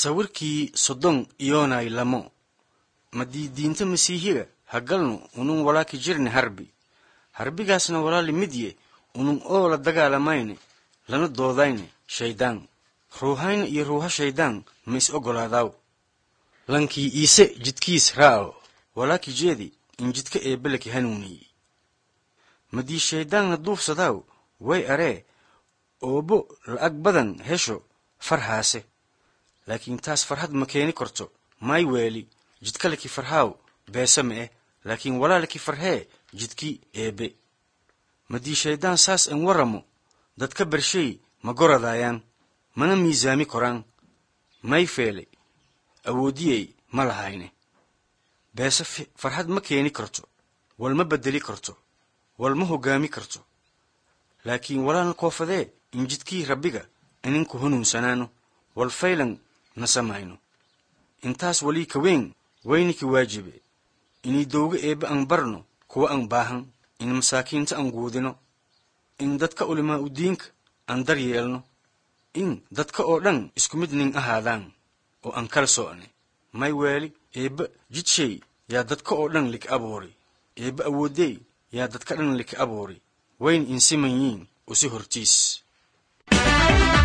sawirkii sodon iyoonay lamo madii diinta masiihiga hagalnu unun walaaki jirni harbigaasna walaali midye unun oo la dagaalamayne lana doodayne shaydaan ruuhayna iyo ruuha shaydaan ma is ogolaadaaw lankii iise jidkiis raaco walaaki jeedi in jidka eebeleki hanuuniyi madii shaydaanna duufsadaaw way aree oobo la'ag badan hesho farhaase laakiin taas farhad ma keeni karto may weeli jidka laki farhaaw beesa mee laakiin walaalaki farhee jidkii eebe madii shaydaan saas en waramo dadka bershay ma goradayaan mana miisaami koraan may feele awoodiyey ma lahayne beesa farhad ma keeni karto wal ma bedeli karto wal ma hogaami karto laakiin walaalna koofadee in jidkii rabbiga ininku hanuunsanaano wal faylan nasamayno intaas walii ka weyn wayniki waajibe inii dowga eebbe aan barno kuwa aan baahan in masaakiinta aan guudino in dadka ulimaa u diinka aan dar yeelno in dadka oo dhan isku mid nin ahaadaan oo aan kala so'ne may weeli eebbe jidshay yaa dadka oo dhan lika abuuri eebbe awoodey yaa dadka dhan lika abuuri wayn insiman yiin usi hortiis